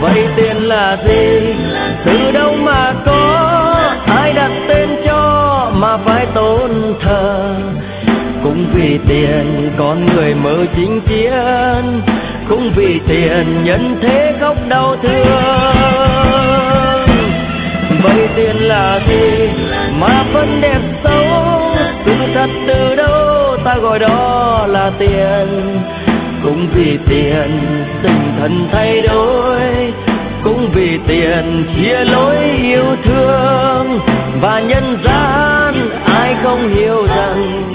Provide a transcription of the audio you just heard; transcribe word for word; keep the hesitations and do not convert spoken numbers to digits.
Vậy tiền là gì, từ đâu mà có, ai đặt tên cho mà phải tôn thờ. Cũng vì tiền con người mơ chính kiến, cũng vì tiền nhân thế khóc đau thương. Vậy tiền là gì mà phân đẹp xấu, sự thật từ đâu ta gọi đó là tiền. Cũng vì tiền tình thân thay đổi, cũng vì tiền chia lối yêu thương. Và nhân gian ai không hiểu rằng